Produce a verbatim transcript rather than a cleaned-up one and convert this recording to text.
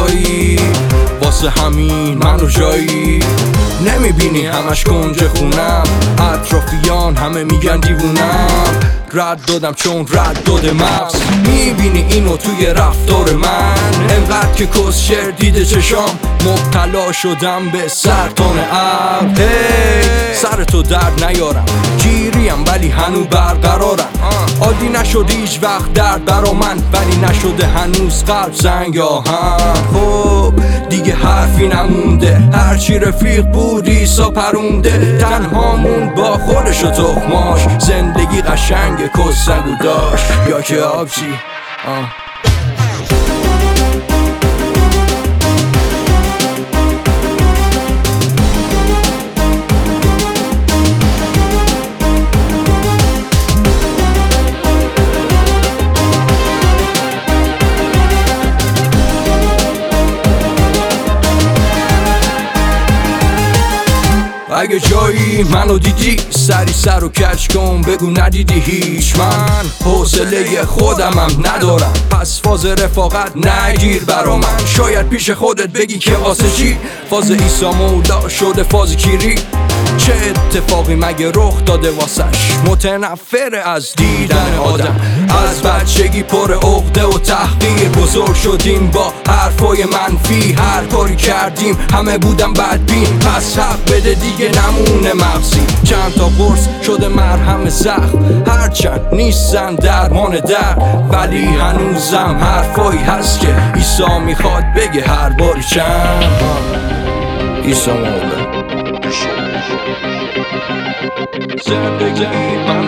کجایی واسه همین منو جایی نمیبینی همش کنج خونم اطرافیان همه میگن دیوونم رد دادم چون رد داده مغز میبینی اینو توی رفتار من انقدر که کس شر دیده چشام مبتلا شدم به سرطان عقل hey, سر تو درد نیارم گیریم ولی هنو برقرارم عادی نشد هیچ وقت درد برا من ولی نشده هنوز قلب زنگ آهن خب دیگه حرفی نمونده هرچی رفیق بود ایسا پرونده تنهامون با خودش و تخماش زندگی قشنگ کس نگو داشت یا که آبجی آه اگه جایی منو دیدی سری سر و کج کن بگو ندیدی هیچ من حوصله خودمم ندارم پس فاز رفاقت نگیر برا من شاید پیش خودت بگی که واسه چی فاز عیسی مولا شده فاز کیری چه اتفاقی مگه رخ داده واسش متنفر از دیدن آدم از بچگی پر عقده و تحقیر بزرگ شدیم با حرفای منفی هر کاری کردیم همه بودن بدبین پس حق بده دیگه نمونه مغزی چند تا قرص شده مرهم زخم هرچند نیستن درمان در ولی هنوزم حرفایی هست که عیسی میخواد بگه هر باری چند عیسی مولا زندگی من